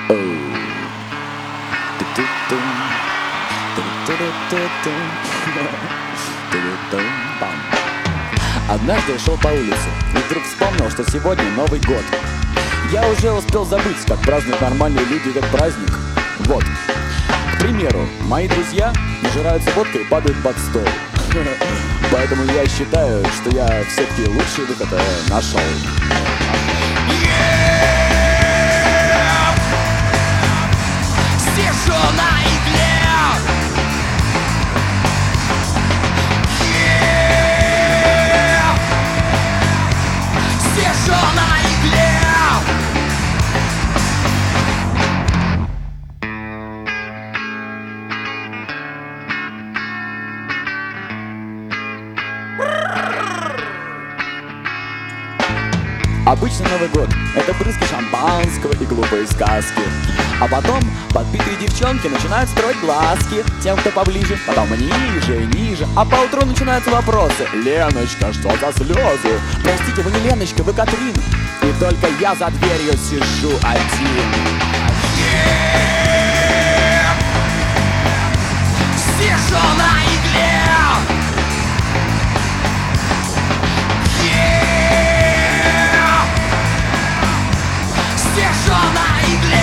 Однажды я шел по улице и вдруг вспомнил, что сегодня Новый год. Я уже успел забыть, как празднуют нормальные люди этот праздник. Вот, к примеру, мои друзья нажираются водкой и падают под стол. Поэтому я считаю, что я все-таки лучший выход нашел. Сижу на игле. Сижу на игле. Обычно Новый год — это брызги шампанского и глупые сказки. А потом подпитые девчонки начинают строить глазки тем, кто поближе, потом ниже и ниже. А поутру начинаются вопросы: Леночка, что за слезы? Простите, вы не Леночка, вы Катрин. И только я за дверью сижу один. Сижу на игле. Сижу на игле.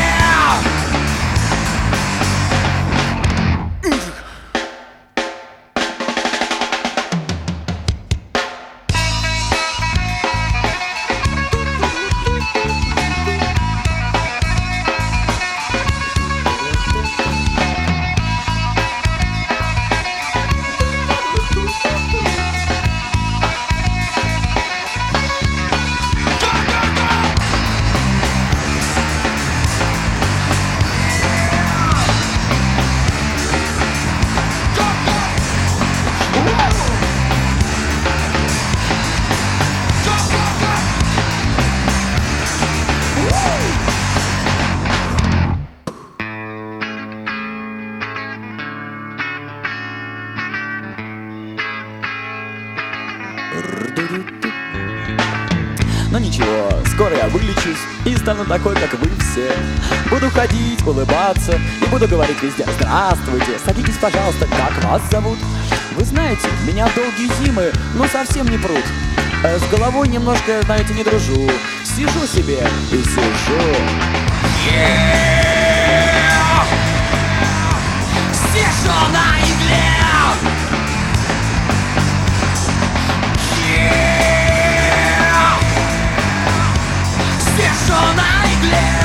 Но ничего, скоро я вылечусь и стану такой, как вы все. Буду ходить, улыбаться и буду говорить везде: здравствуйте, садитесь, пожалуйста, как вас зовут? Вы знаете, меня долгие зимы, ну, совсем не прут. С головой немножко, знаете, не дружу. Сижу себе и сижу. Сижу на игле. Сижу на игле.